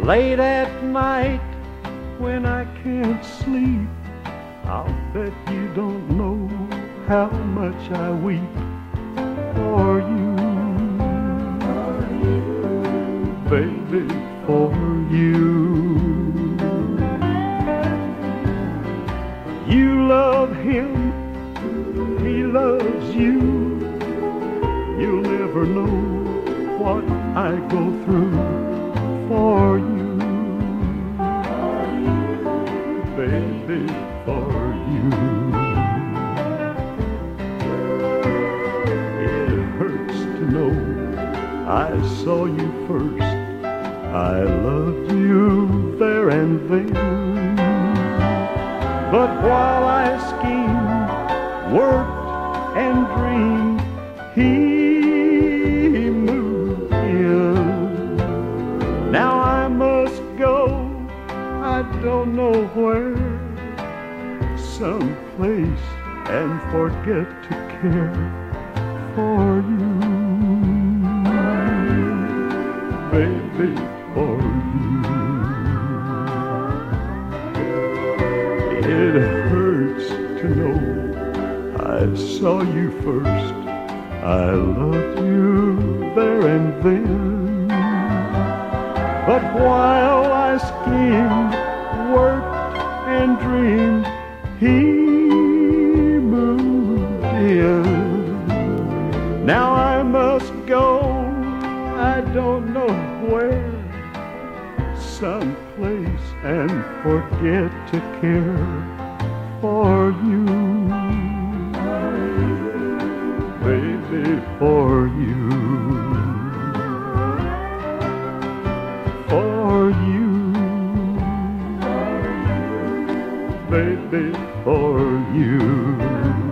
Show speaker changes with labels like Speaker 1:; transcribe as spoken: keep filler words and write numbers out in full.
Speaker 1: Late at night when I can't sleep, I'll bet you don't know how much I weep for you, baby, for you. You love him, he loves you. You'll never know what I go through for you, baby, for you. It hurts to know I saw you first. I loved you there and then. But while I schemed, worked and dreamed, he moved in. Now I must go, I don't know where, someplace, and forget to care for you, baby, for you. It hurts to know I saw you first. I loved you there and then. But while I schemed, worked and dreamed, he moved in. Now I must go, I don't know where, someplace, and forget to care for you, baby, for you, for you, baby, for you.